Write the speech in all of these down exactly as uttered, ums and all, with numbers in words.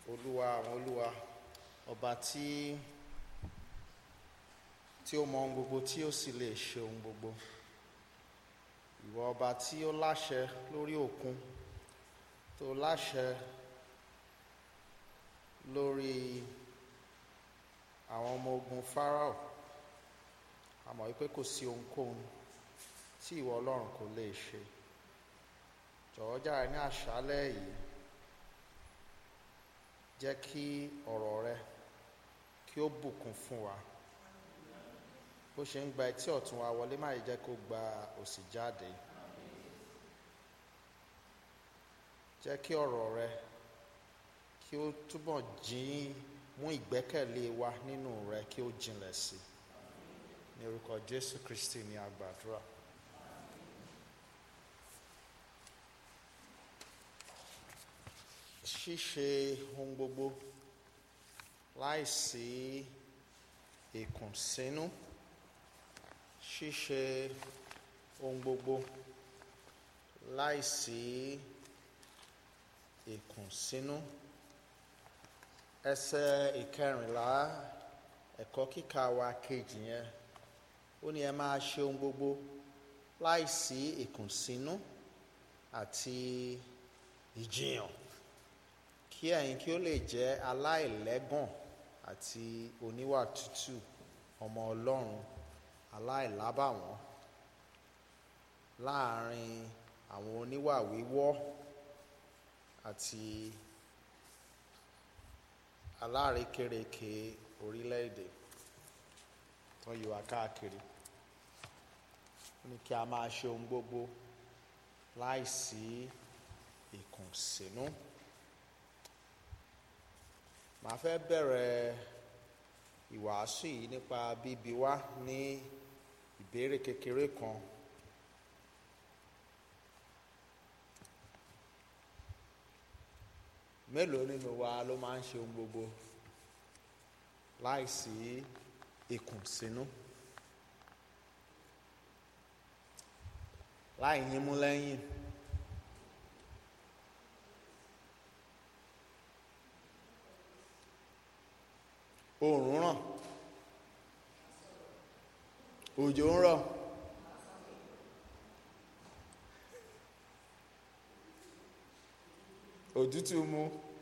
Olúwa àwọn olúwa, ọba tí tí ó mọ ohun gbogbo tí ó sì lè ṣe ohun gbogbo. Ìwọ ọba tí ó láṣẹ lórí òkun, tó láṣẹ lórí àwọn ọmọ ogun Fáráò. A mọ̀ wípé kò sí ohunkóhun tí ìwọ Ọlọ́run kò lè ṣe. Jọ̀wọ́ jàre ní àṣálẹ́ yìí, jẹ́ kí ọ̀rọ̀ rẹ kí ó bùkún fún wa. Bó ṣe ń gba etí ọ̀tún wa wọlé, má jẹ́ kó gba òsì jáde. Jẹ́ kí ọ̀rọ̀ rẹ kí ó túbọ̀ jín mú ìgbẹ́kẹ̀lé wa nínú rẹ kí ó jinlẹ̀ sí i. Ní orúkọ Jésù Kristi ni a gbàdúrà. Ṣíṣe ohun gbogbo láìsí ìkùnsínú. Ṣíṣe ohun gbogbo láìsí ìkùnsínú. Ẹsẹ̀ ìkẹrìnlá ẹ̀kọ́ kíkà wa kejì yẹn, ó ní ẹ máa ṣe ohun gbogbo láìsí ìkùnsínú àti ìjiyàn, kí ẹ̀yin kí ó lè jẹ́ aláìlẹ́gàn àti oníwà tútù, ọmọ Ọlọ́run aláìlábàwọ́n láàrin àwọn oníwà wíwọ́ àti alárékérekè orílẹ̀-èdè tó yí wa káàkiri. Ó ní kí a máa ṣe ohun gbogbo láìsí ìkùnsínú. Màá fẹ́ bẹ̀rẹ̀ ìwàásù yìí nípa bíbi wá ní ìbéèrè kékeré kan. Mélòó nínú wa ló máa ń ṣe ohun gbogbo láìsí ìkùnsínú? Láì yínmú lẹ́yìn. Oòrùn ràn, òjò ń rọ̀, òtútù mú,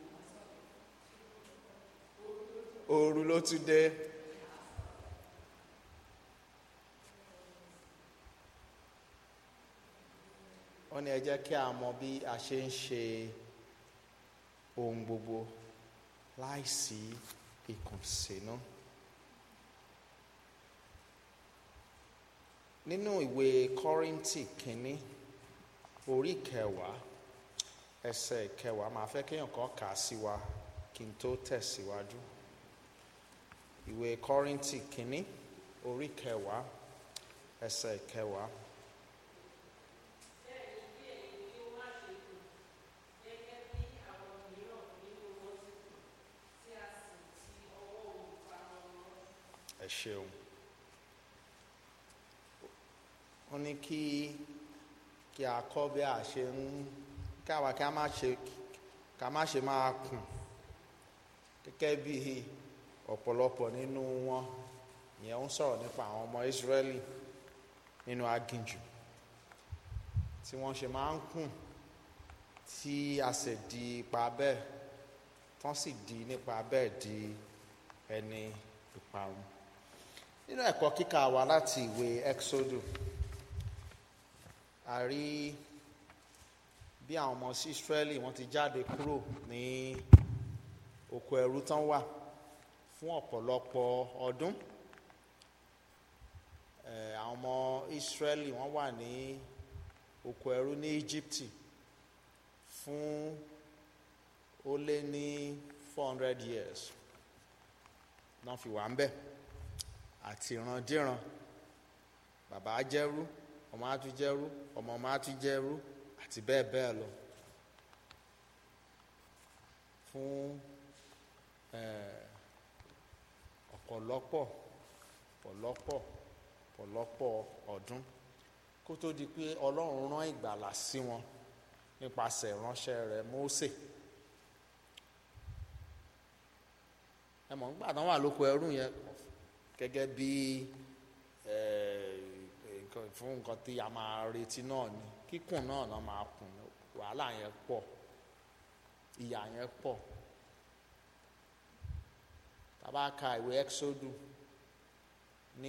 ooru ló tún dé. Wọ́n ní ẹ jẹ́ kí a mọ bí a ṣe ń ṣe ohun gbogbo láìsí ìkùnsínú. Nínú ìwé Kọ́ríńtì kínní orí kẹwàá ẹsẹ̀ kẹwàá, máa fẹ́ kéèyàn kan kà á sí wa kí n tó tẹ̀síwájú. Ìwé Kọ́ríńtì kínní orí kẹwàá ẹsẹ̀ kẹwàá. Ẹ ṣeun. Wọ́n ní kí kí a kọ́ bí a ṣe ń kí àwa kí a má ṣe ká má ṣe máa kùn gẹ́gẹ́ bí ọ̀pọ̀lọpọ̀ nínú wọn. Ìyẹn ń sọ̀rọ̀ nípa àwọn ọmọ Ísírẹ́lì nínú aginjù tí wọ́n ṣe máa ń kùn, tí a sì di ipa bẹ́ẹ̀ tán sì di nípa bẹ́ẹ̀ di ẹni ìparun. Nínú ẹ̀kọ́ kíkà wa láti ìwé Ẹ́kísódù, a rí bí àwọn ọmọ sí Ísírẹ́lì wọ́n ti jáde kúrò ní oko ẹrú tán wà fún ọ̀pọ̀lọpọ̀ ọdún. Ẹ̀, àwọn ọmọ Ísírẹ́lì wọ́n wà ní oko ẹrú ní Íjíbítì fún ó lé ní four hundred years náà fi wà ń bẹ̀. Àti ìrandíran, bàbá jẹ́rú, ọmọ á tún jẹ́rú, ọmọ ọmọ á tún jẹ́rú, àti bẹ́ẹ̀ bẹ́ẹ̀ lọ. Fún ọ̀pọ̀lọpọ̀ ọ̀pọ̀lọpọ̀ ọ̀pọ̀lọpọ̀ ọdún kó tó di pé Ọlọ́run rán ìgbàlà sí wọn nípasẹ̀ ìránṣẹ́ rẹ̀ Mósè. ẹ mọ̀ nígbà tán wà lóko ẹrú yẹn gẹ́gẹ́ bí fún nǹkan tí a máa retí náà ni kíkùn náà náà máa kùn wàhálà yẹn pọ̀ ìyà yẹn pọ̀ tá bá ka ìwé Ẹ́kísódù ní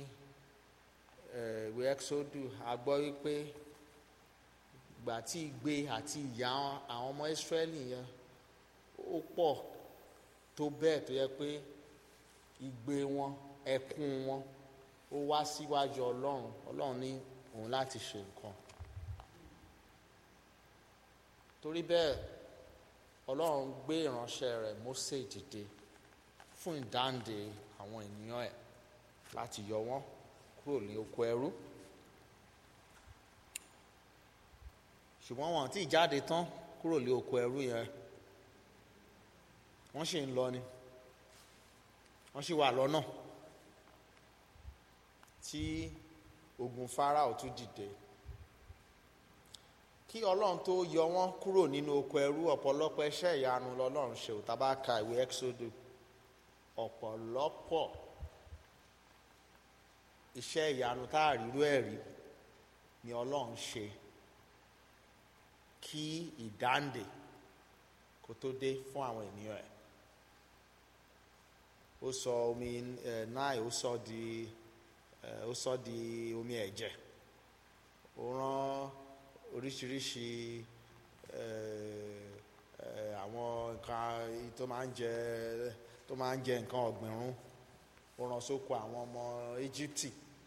ìwé Ẹ́kísódù a gbọ́ wípé ìgbà tí ìgbé àti ìyà àwọn ọmọ Ísírẹ́lì yẹn ó pọ̀ tó bẹ́ẹ̀ tó yẹ pé ìgbé wọn ẹkún wọn ó wá síwájú Ọlọ́run Ọlọ́run ní òun láti ṣe nǹkan torí bẹ́ẹ̀ Ọlọ́run gbé ìránṣẹ́ rẹ̀ Mósè dìde fún ìdáǹdè àwọn ènìyàn ẹ̀ láti yọ wọ́n kúrò ní oko ẹrú ṣùgbọ́n wọn tí jáde tán kúrò ní oko ẹrú yẹn wọ́n sì ń lọ ni wọ́n sì wà lọ́nà tí ogun Fáráò tún dìde kí Ọlọ́run tó yọ wọ́n kúrò nínú oko ẹrú ọ̀pọ̀lọpọ̀ iṣẹ́ ìyanu lọ́lọ́run ṣe ò tá bá ka ìwé Ẹ́kísódù ọ̀pọ̀lọpọ̀ iṣẹ́ ìyanu tá a rírú ẹ̀ rí ni Ọlọ́run ṣe kí ìdáǹdè kó tó dé fún àwọn ènìyàn ẹ̀ ó sọ omi ẹ̀ náà ó sọ di ẹ̀ ó sọ di omi ẹ̀jẹ̀ ó rán oríṣiríṣi ẹ̀ ẹ̀ àwọn nǹkan tó máa ń jẹ tó máa ń jẹ nǹkan ọ̀gbìn run ó rán sóko àwọn ọmọ Íjíbítì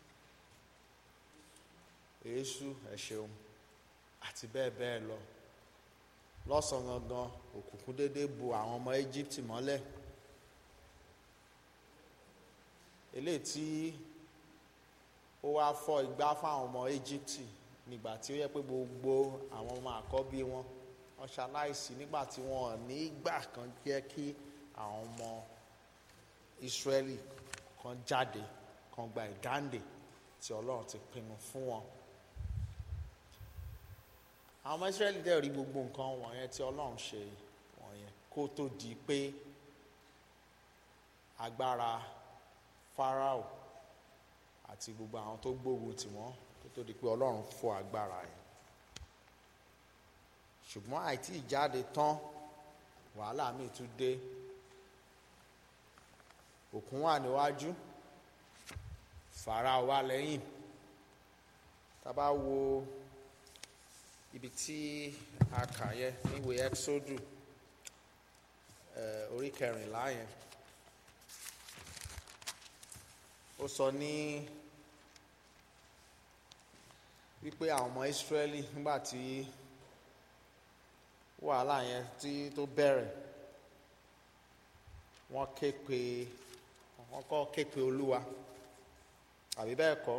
èésú ẹ ṣeun àti bẹ́ẹ̀ bẹ́ẹ̀ lọ lọ́sàn-án gangan òkùnkùn dédé bo àwọn ọmọ Íjíbítì mọ́lẹ̀ eléyìí tí ó wá fọ́ igbá fáwọn ọmọ Íjíbítì nígbà tí ó yẹ pé gbogbo àwọn ọmọ àkọ́bí wọn wọ́n ṣaláìsí nígbà tí wọn ò ní ìgbà kan jẹ́ kí àwọn ọmọ Ísírẹ́lì kan jáde kan gba ìdáǹdè tí Ọlọ́run ti pinnu fún wọn àwọn ọmọ Ísírẹ́lì dẹ̀ rí gbogbo nǹkan wọ̀nyẹn tí Ọlọ́run ṣe wọ̀nyẹn kó tó di pé agbára Fáráò àti gbogbo àwọn tó gbógun tì wọ́n kó tó di pé Ọlọ́run fọ́ agbára yẹn ṣùgbọ́n àìtí ìjáde tán wàhálà míì tún dé òkun wà níwájú Fáráò wà lẹ́yìn tá bá wo ibi tí a kà yẹ níwèé Ẹ́kísódù orí kẹrìnlá yẹn ó sọ ní wípé àwọn ọmọ Ísírẹ́lì nígbà tí wàhálà yẹn tí tó bẹ̀rẹ̀ wọ́n ké pe wọ́n kọ́ ké pe Olúwa àbí bẹ́ẹ̀ kọ́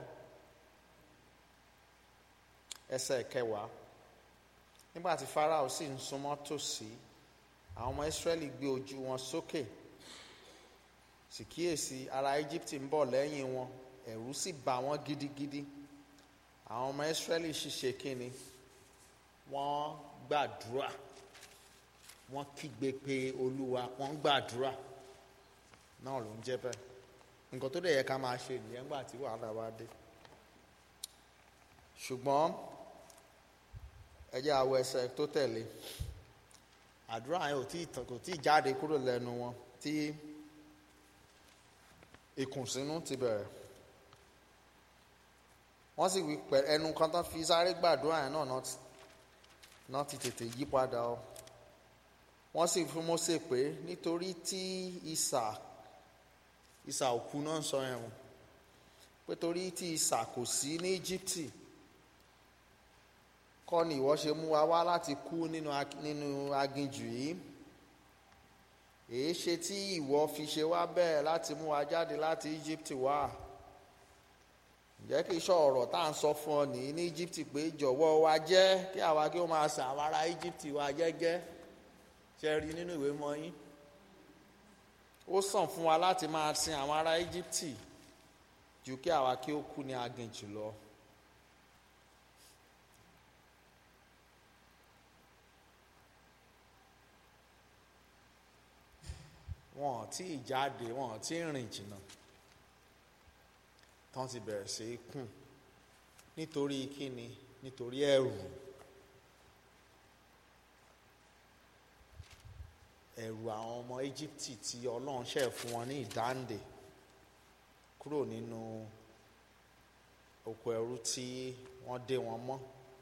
ẹsẹ̀ kẹwàá nígbà tí Fáráò sì ń súnmọ́ tòsí àwọn ọmọ Ísírẹ́lì gbé ojú wọn sókè sì kíyèsí ará Íjíbítì ń bọ̀ lẹ́yìn wọn ẹ̀rù sì bà wọ́n gidigidi àwọn ọmọ Ísírẹ́lì sì ṣe kíni wọ́n gbàdúrà wọ́n kígbe pé Olúwa wọ́n gbàdúrà náà ló ń jẹ́ bẹ́ẹ̀ nǹkan tó dẹ̀ yẹ ká máa ṣe nìyẹn nígbà tí wàhálà bá dé ṣùgbọ́n ẹ jẹ́ àwọ̀ ẹsẹ̀ tó tẹ̀lé àdúrà yẹn ò tí kò tí jáde kúrò lẹ́nu wọn tí ìkùnsínú ti bẹ̀rẹ̀ wọ́n sì wí pẹ̀lú ẹnu kan tán fi sáré gbàdúrà yẹn náà náà ti tètè yí padà ọ wọ́n sì fún Mósè pé nítorí tí isà isà òkú náà ń sọ yẹn o pé torí tí isà kò sí ní Íjíbítì kọ́ ni ìwọ ṣe mú wa wá láti kú nínú nínú aginjù yìí èé ṣe tí ìwọ fi ṣe wá bẹ́ẹ̀ láti mú wa jáde láti Íjíbítì wá ǹjẹ́ kí iṣẹ́ ọ̀rọ̀ tá à ń sọ fún ọ nìyí ní Íjíbítì pé jọ̀wọ́ wa jẹ́ kí àwa kí ó máa sàn àwọn ará Íjíbítì wa jẹ́jẹ́ ṣe rí nínú ìwé mọ́ yín ó sàn fún wa láti máa sin àwọn ará Íjíbítì ju kí àwa kí ó kú ní aginjù lọ. wọn ò tí ì jáde, wọn ò tí ì rìn jìnnà tán ti bẹ̀rẹ̀ sí í kùn. Nítorí kíni? Nítorí ẹ̀rù. Ẹ̀rù àwọn ọmọ Íjíbítì tí Ọlọ́run ṣẹ̀ fún wọn ní ìdáǹdè kúrò nínú oko ẹrú tí wọ́n dé wọn mọ́.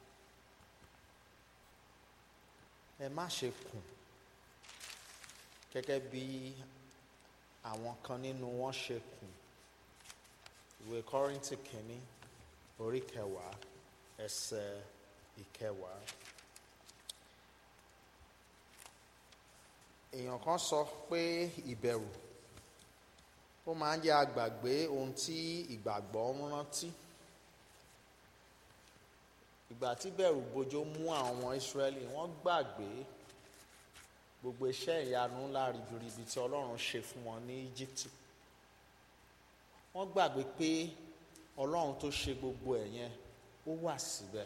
Ẹ má ṣe kùn gẹ́gẹ́ bí àwọn kan nínú wọn ṣe kùn. Ìwé Kọ́ríńtì kìíní orí kẹwàá ẹsẹ̀ ìkẹwàá. Èèyàn kan sọ pé ìbẹ̀rù ó máa ń jẹ́ àgbàgbé ohun tí ìgbàgbọ́ ń rántí. Ìgbà tí bẹ̀rù bojo mú àwọn ọmọ Ísírẹ́lì, wọ́n gbàgbé gbogbo iṣẹ́ ìyanu ńlá ribiribi tí Ọlọ́run ṣe fún wọn ní Íjíbítì. Wọ́n gbàgbé pé Ọlọ́run tó ṣe gbogbo ẹ̀ yẹn ó wà síbẹ̀.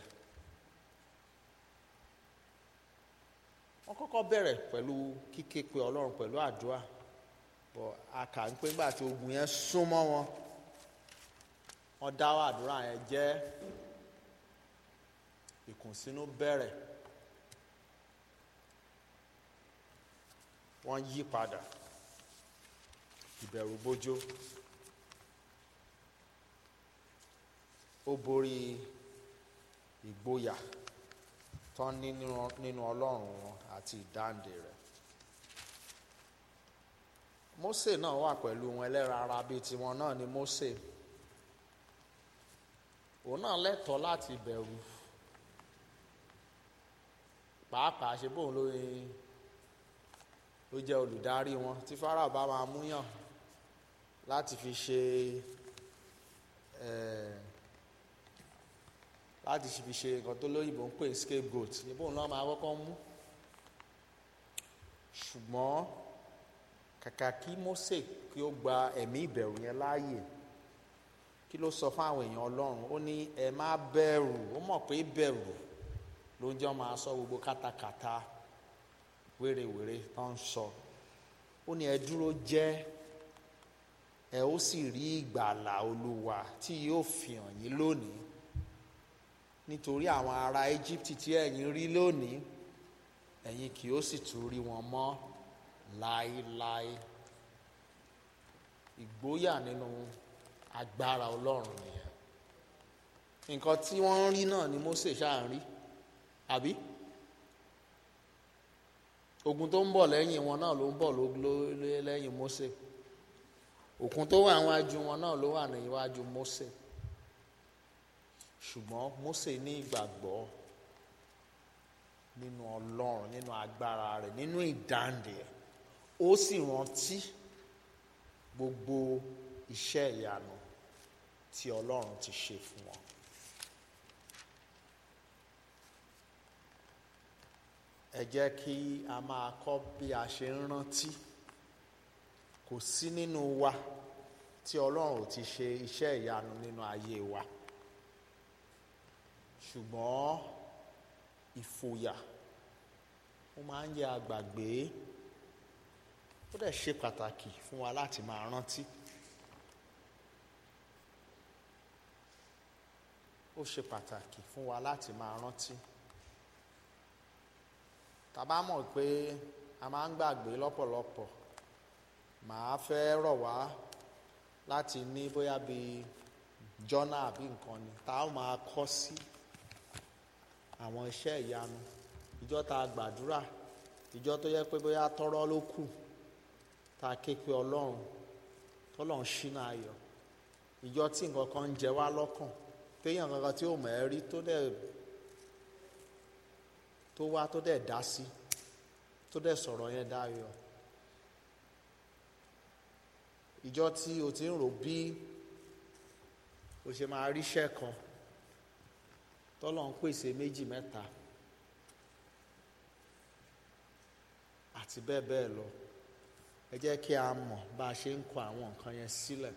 Wọ́n kọ́kọ́ bẹ̀rẹ̀ pẹ̀lú kíké pe Ọlọ́run pẹ̀lú àdúrà, bọ̀ a kà ń pé nígbà tí ogun yẹn súnmọ́ wọn, wọ́n dáwọ́ àdúrà yẹn jẹ́. Ìkùnsínú bẹ̀rẹ̀, wọ́n yí padà, ìbẹ̀rù bojo ó borí ìgboyà tán ní nínú Ọlọ́run wọn àti ìdáǹdè rẹ̀. Mósè náà wà pẹ̀lú wọn, ẹlẹ́ran ara bíi tiwọn náà ni Mósè. Òun náà lẹ́tọ̀ọ́ láti bẹ̀rù, pàápàá ṣe bóun ló ló jẹ́ olùdarí wọn. Tí Fáráò bá máa múyàn láti fi ṣe eh, láti fi ṣe nǹkan tó lóyìnbó ń pè scapegoat, ṣe bóun náà máa kọ́kọ́ mú. Ṣùgbọ́n kàkà kí Mósè kí ó gba ẹ̀mí ìbẹ̀rù yẹn láàyè, kí ló sọ fún àwọn èèyàn Ọlọ́run? Ó ní ẹ má bẹ̀rù. Ó mọ̀ pé bẹ̀rù ló ń jẹ́ máa sọ gbogbo kátàkátà wérewère tó ń sọ. Ó ní ẹ dúró jẹ́, ẹ ó sì rí ìgbàlà Olúwa tí yóò fi hàn yín lónìí. Nítorí àwọn ará Íjíbítì tí ẹ̀yin rí lónìí, ẹ̀yin kì yóò sì tún rí wọn mọ́ láéláé. Ìgboyà nínú agbára Ọlọ́run nìyẹn. Nǹkan tí wọ́n ń rí náà ni Mósè ṣáà ń rí, àbí? Ogun tó ń bọ̀ lẹ́yìn wọn náà ló ń bọ̀ lẹ́yìn Mósè. Òkun tó wà níwájú wọn náà ló wà níwájú Mósè. Ṣùgbọ́n Mósè ní ìgbàgbọ́ nínú Ọlọ́run, nínú agbára rẹ̀, nínú ìdáǹdè ẹ̀. Ó sì rántí gbogbo iṣẹ́ ìyanu tí Ọlọ́run ti ṣe fún wọn. Ẹ jẹ́ kí a máa kọ́ bí a ṣe ń rántí. Kò sí nínú wa tí Ọlọ́run ò ti ṣe iṣẹ́ ìyanu nínú ayé wa. Ṣùgbọ́n ìfòyà ó máa ń jẹ́ àgbàgbé. Ó dẹ̀ ṣe pàtàkì fún wa láti máa rántí. Ó ṣe pàtàkì fún wa láti máa rántí. Tá bá mọ̀ pé a máa ń gbàgbé lọ́pọ̀lọpọ̀, màá fẹ́ rọ̀ wá láti ní bóyá bí jọ́nà àbí nǹkan ni tá a máa kọ sí àwọn iṣẹ́ ìyanu. Ìjọ́ tá a gbàdúrà, ìjọ́ tó yẹ pé bóyá tọ́rọ́ ló kù tá a ké pe Ọlọ́run, tọ́lọ́run ṣínà ayọ̀. Ìjọ́ tí nǹkan kan ń jẹ wá lọ́kàn, téèyàn kankan tí ò mọ̀ ẹ́ rí tó dẹ̀ tó wá tó dẹ̀ dá sí, tó dẹ̀ sọ̀rọ̀ yẹn dáyọ̀. Ìjọ tí o ti ń rò bí o ṣe máa ríṣẹ́ kan, tọ́lọ́run pèsè méjì mẹ́ta àti bẹ́ẹ̀ bẹ́ẹ̀ lọ. Ẹ jẹ́ kí a mọ̀ bá a ṣe ń kọ àwọn nǹkan yẹn sílẹ̀.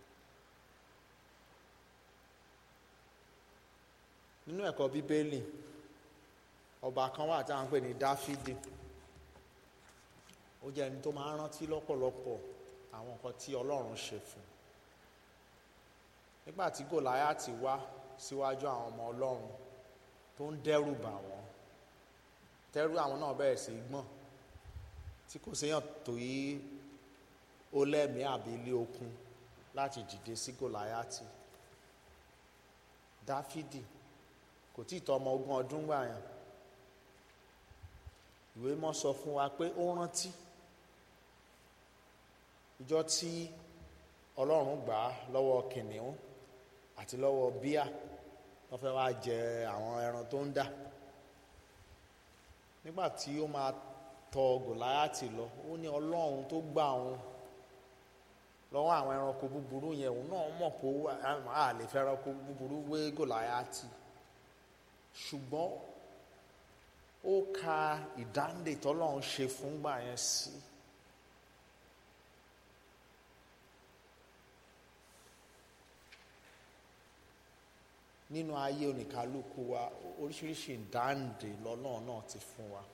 Nínú ẹ̀kọ́ Bíbélì, ọba kan wà tí a ń pè ní Dáfídì. ó jẹ́ ẹni tó máa ń rántí lọ́pọ̀lọpọ̀ àwọn nǹkan tí Ọlọ́run ṣe fún un. Nígbà tí Gòláyátì wá síwájú àwọn ọmọ Ọlọ́run tó ń dẹ́rù bà wọ́n, tẹ́rù àwọn náà bẹ̀rẹ̀ sí í gbọ̀n, tí kò séèyàn tó yí ó lẹ́mìí àbí ilé okun láti dìde sí Gòláyátì. Dáfídì kò tí ì tó ọmọ ogún ọdún gbà yẹn, ìwé mọ́ sọ fún wa pé ó rántí ìjọ tí Ọlọ́run gbà á lọ́wọ́ kìnìún àti lọ́wọ́ bíà wọ́n fẹ́ wá jẹ àwọn ẹran tó ń dà. Nígbà tí ó máa tọ Gòláyátì lọ, ó ní Ọlọ́run tó gbà òun lọ́wọ́ àwọn ẹranko búburú yẹn, òun náà mọ̀ pé a lè fẹ́ ẹranko búburú wé Gòláyátì, ṣùgbọ́n ó ka ìdáǹdè tọ́lọ́run ṣe fúngbà yẹn sí. Nínú ayé oníkálukú wa oríṣiríṣi ìdáǹdè lọ́lọ́run náà ti fún wa.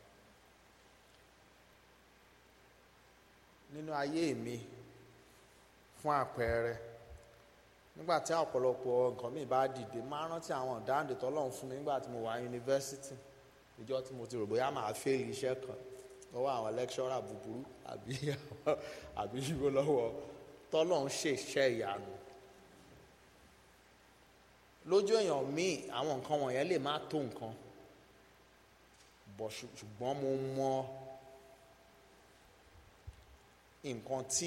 Nínú ayé mi, fún àpẹẹrẹ, nígbà tí ọ̀pọ̀lọpọ̀ nǹkan mi bá dìde, máa rántí àwọn ìdáǹdè tọ́lọ́run fún mi nígbà tí mo wà yunifásitì. Ìjọ tí mo ti rò bóyá màá fẹ́ẹ̀lì iṣẹ́ kan lọ́wọ́ àwọn lẹ́kṣọ́rà búburú àbí àbí ṣubú lọ́wọ́ tọ́lọ́run ṣe iṣẹ́ ìyanu. Lójú èèyàn míì àwọn nǹkan wọ̀nyẹn lè má tó nǹkan, bọ̀ ṣùgbọ́n mo mọ nǹkan tí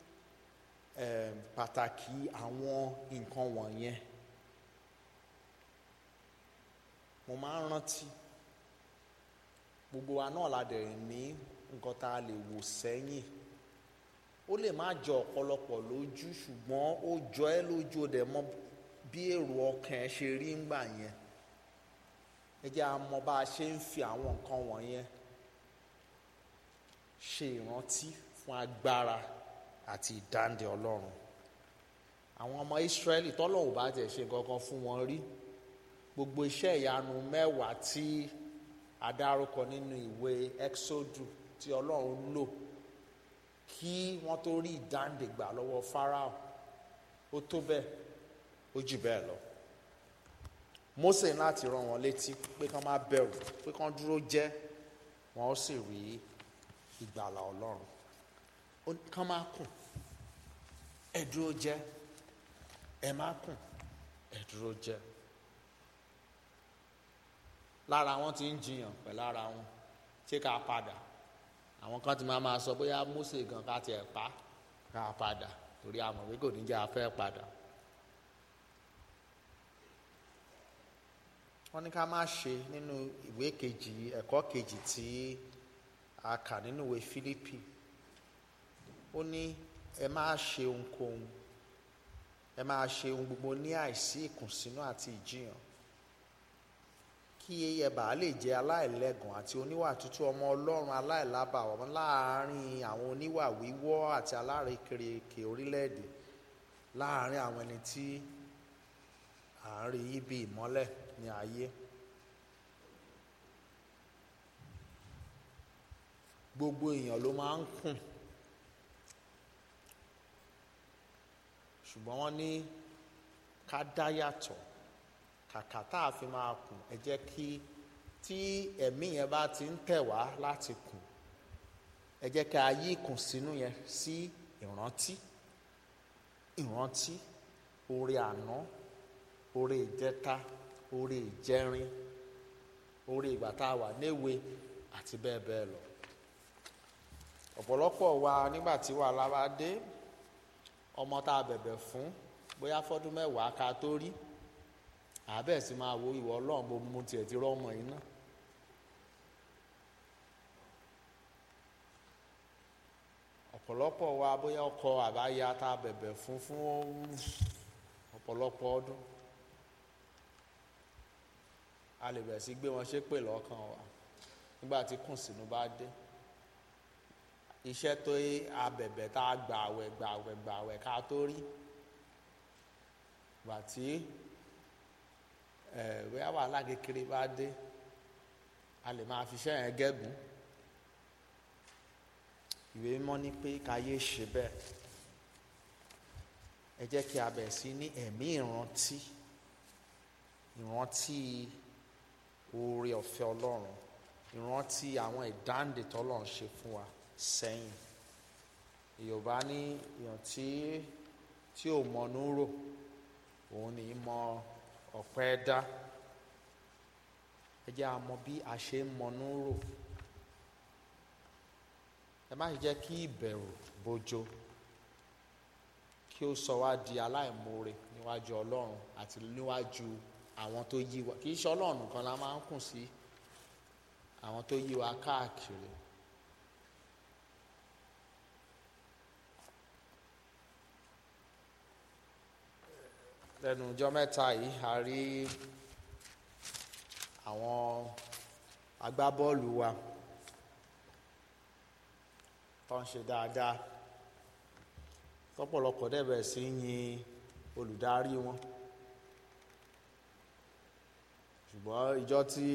pàtàkì àwọn nǹkan wọ̀nyẹn. Mo máa ń rántí gbogbo wa náà la dẹ̀ ní nǹkan tá a lè wò sẹ́yìn. Ó lè má jọ ọ̀pọ̀lọpọ̀ lójú, ṣùgbọ́n ó jọ ẹ́ lójú, ó dẹ̀ mọ bí èrò ọkàn ẹ ṣe rí ńgbà yẹn. Ẹ jẹ́ a mọ bá a ṣe ń fi àwọn nǹkan wọ̀nyẹn ṣe ìrántí fún agbára àti ìdáǹdè Ọlọ́run. Àwọn ọmọ Ísírẹ́lì tọ́lọ́run bá tẹ̀ ṣe gangan fún wọn rí, gbogbo iṣẹ́ ìyanu mẹ́wàá tí a dárúkọ nínú ìwé Ẹ́kísódù tí Ọlọ́run lò kí wọ́n tó rí ìdáǹdè gbà lọ́wọ́ Fáráò, ó tó bẹ́ẹ̀, ó jù bẹ́ẹ̀ lọ. Mósè láti rán wọn létí pé kán má bẹ̀rù, pé kán dúró jẹ́, wọn ó sì rí ìgbàlà Ọlọ́run. Kán má kùn, ẹ dúró jẹ́, ẹ má kùn, ẹ dúró jẹ́. Lára wọn ti ń jiyàn pẹ̀lú ara wọn, ṣé ká padà? Àwọn kan ti máa máa sọ bóyá Mósè gan ká tiẹ̀ pa ká padà, torí a mọ̀ pé kò ní jẹ́ a fẹ́ padà. Wọ́n ní ká má ṣe nínú ìwé kejì, ẹ̀kọ́ kejì tí a kà nínú ìwé Fílípì. Ó ní ẹ má ṣe ohunkóhun, ẹ má ṣe ohun gbogbo ní àìsí ìkùnsínú àti ìjiyàn, kí ẹ bàá lè jẹ́ aláìlẹ́gàn àti oníwà tútù ọmọ Ọlọ́run aláìlábàwọ́n láàárín àwọn oníwà wíwọ́ àti alárékérekè orílẹ̀-èdè, láàárín àwọn ẹni tí à ń rí yí bí ìmọ́lẹ̀ ní ayé. Gbogbo èèyàn ló máa ń kùn, ṣùgbọ́n wọ́n ní ká dá yàtọ̀. Kàkà tá a fi máa kùn, ẹ jẹ́ kí tí ẹ̀mí yẹn bá ti ń tẹ̀ wá láti kùn, ẹ jẹ́ ká yí ìkùnsínú yẹn sí ìrántí ìrántí oore àná, oore ìjẹta, oore ìjẹrin, oore ìgbà tá a wà léwe àti bẹ́ẹ̀ bẹ́ẹ̀ lọ. Ọ̀pọ̀lọpọ̀ wa nígbà tí wàhálà bá dé, ọmọ tá a bẹ̀bẹ̀ fún bóyá fọ́dún mẹ́wàá ká tó rí, àbẹ̀ sì máa wo ìwọ Ọlọ́run bó mú tiẹ̀ ti rọ́mọ yìí náà. Ọ̀pọ̀lọpọ̀ wa bóyá ọkọ àbáyá tá a bẹ̀bẹ̀ fún fún ọ̀pọ̀lọpọ̀ ọdún, a lè bẹ̀rẹ̀ sí gbé wọn ṣépè lọ́kàn wa nígbà tí kùnsínú bá dé. Iṣẹ́ tó a bẹ̀bẹ̀ tá a gbà àwẹ̀ gbà àwẹ̀ gbà àwẹ̀ ká tó rí, gbà tí ẹ̀ bóyá wàhálà kékeré bá dé, a lè máa fi iṣẹ́ yẹn gẹ́gùn. ìwé mímọ́ ní pé ká yé ṣe bẹ́ẹ̀. Ẹ jẹ́ kí a bẹ̀rẹ̀ sí ní ẹ̀mí ìrántí ìrántí oore ọ̀fẹ́ Ọlọ́run, ìrántí àwọn ìdáǹdè tọ́lọ́run ṣe fún wa sẹ́yìn. Yorùbá ní èèyàn tí tí ò mọnú rò òun ní mọ ọ̀pẹ dá. Ẹ jẹ́ a mọ bí a ṣe ń mọnú rò. Ẹ má ṣe jẹ́ kí ìbẹ̀rù bojo kí ó sọ wá di aláìmoore níwájú Ọlọ́run àti níwájú àwọn tó yí wa. Kì í ṣe Ọlọ́run nìkan la máa ń kùn sí, àwọn tó yí wa káàkiri. Lẹ́nu ọjọ́ mẹ́ta yìí a rí àwọn agbábọ́ọ̀lù wa tó ń ṣe dáadáa, tọ́pọ̀lọpọ̀ dẹ̀ bẹ̀rẹ̀ sí yin olùdarí wọn. Ṣùgbọ́n ìjọ tí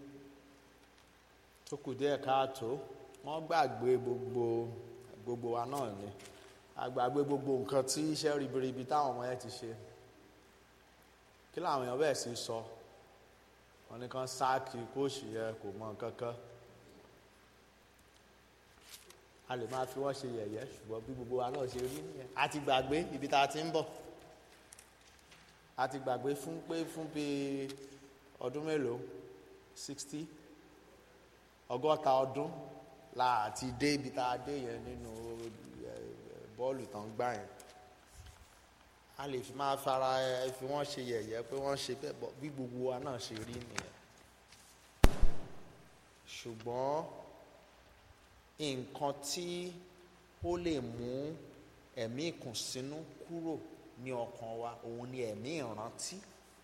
tó kù díẹ̀ káàtó wọ́n gbàgbé gbogbo gbogbo wa náà ni a gbàgbé gbogbo nǹkan tí iṣẹ́ ribiribi táwọn ọmọ yẹn ti ṣe. Kí làwọn èèyàn bẹ́ẹ̀ sì sọ? Wọ́n ní kàn sáàkì kóòṣì yẹn kò mọ nǹkan kan. A lè máa fi wọ́n ṣe yẹ̀yẹ́, ṣùgbọ́n bí gbogbo wa náà ṣe rí nìyẹn. A ti gbàgbé ibi tá a ti ń bọ̀. A ti gbàgbé fún pé fún bí ọdún mélòó sixty ọgọ́ta ọdún la àti dé ibi tá a dé yẹn nínú bọ́ọ̀lù tán gbá yẹn. A lè fi máa fara fi wọ́n ṣe yẹ̀yẹ́ pé wọ́n ṣe bẹ́ẹ̀ bọ́ bí gbogbo wa náà ṣe rí nìyẹn. Ṣùgbọ́n nǹkan tí ó lè mú ẹ̀mí ìkùnsínú kúrò ní ọkàn wa òun ni ẹ̀mí ìrántí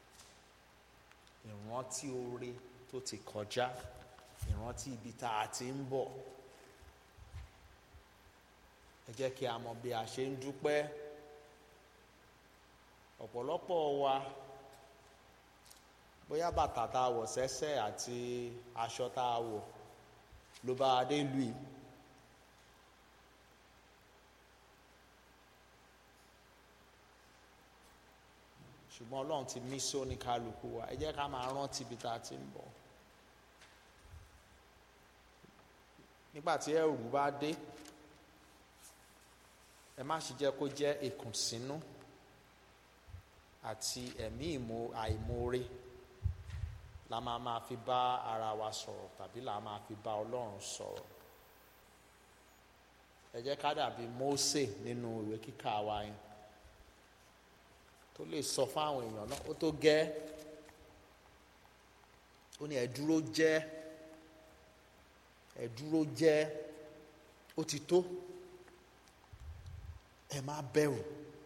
ìrántí oore tó ti kọjá, ìrántí ibi tá a ti ń bọ̀. Ẹ jẹ́ kí a mọ bí a ṣe ń dúpẹ́. Ọ̀pọ̀lọpọ̀ wa bóyá bàtà tá a wọ̀ sẹ́sẹ̀ àti aṣọ tá a wọ̀ ló bá a dé lù í. Ṣùgbọ́n Ọlọ́run ti mí sí oníkálukú wa. Ẹ jẹ́ ká máa rántí ibi tá a ti ń bọ̀. Nígbà tí ẹ̀rù bá dé, ẹ má sì jẹ́ kó jẹ́ ìkùnsínú àti ẹ̀mí àìmoore la máa máa fi bá ara wa sọ̀rọ̀ tàbí la máa fi bá Ọlọ́run sọ̀rọ̀. Ẹ jẹ́ ká dàbí Mósè nínú ìwé kíkà wa yẹn tó lè sọ fún àwọn èèyàn náà ó tó gẹ́, ó ní ẹ dúró jẹ́ ẹ dúró jẹ́ ó ti tó, ẹ má bẹ̀rù,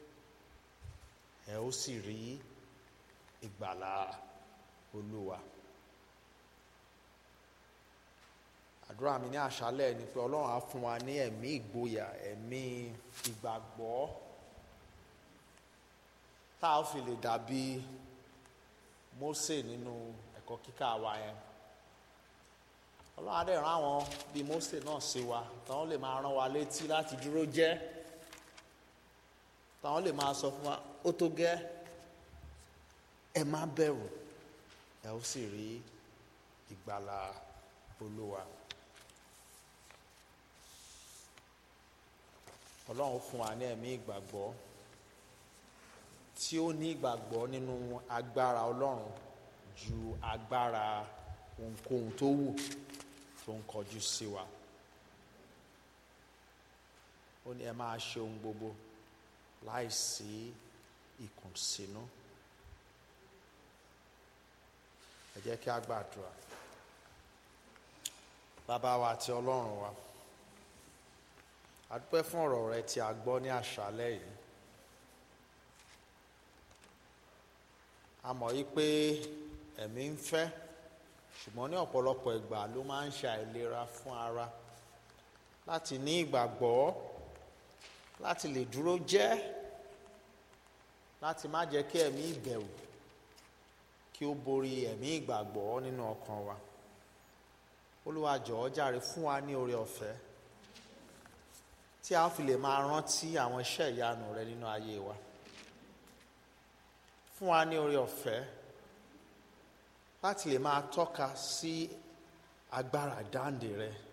ẹ ó sì rí ìgbàlà Olúwa. Àdúrà mi ní àṣálẹ́ ni pé Ọlọ́run á fún wa ní ẹ̀mí ìgboyà, ẹ̀mí ìgbàgbọ́ tá a fi lè dàbí Mósè nínú ẹ̀kọ́ kíkà wa yẹn. Ọlọ́run á dẹ̀ rán àwọn bíi Mósè náà sí wa táwọn lè máa rán wa létí láti dúró jẹ́, táwọn lè máa sọ fún wa ó tó gẹ́, ẹ má bẹ̀rù, ẹ ó sì rí ìgbàlà Olúwa. Ọlọ́run fún wa ní ẹ̀mí ìgbàgbọ́ tí ó ní ìgbàgbọ́ nínú agbára Ọlọ́run ju agbára ohunkóhun tó wù tó ń kọjú sí wa. Ó ní ẹ máa ṣe ohun gbogbo láìsí ìkùnsínú. Ẹ jẹ́ kí a gbàdúrà. Bàbá wa àti Ọlọ́run wa, a dúpẹ́ fún ọ̀rọ̀ rẹ tí a gbọ́ ní àṣálẹ́ yìí. A mọ̀ yí pé ẹ̀mí ń fẹ́, ṣùgbọ́n ní ọ̀pọ̀lọpọ̀ ìgbà ló máa ń ṣe àìlera fún ara láti ní ìgbàgbọ́, láti lè dúró jẹ́, láti má jẹ́ kí ẹ̀mí ìbẹ̀rù kí ó borí ẹ̀mí ìgbàgbọ́ nínú ọkàn wa. Olúwa jọ̀ọ́ jàre fún wa ní oore ọ̀fẹ́ tí a fi lè máa rántí àwọn iṣẹ́ ìyanu rẹ nínú ayé wa. Fún wa ní oore ọ̀fẹ́ láti lè máa tọ́ka sí agbára ìdáǹdè rẹ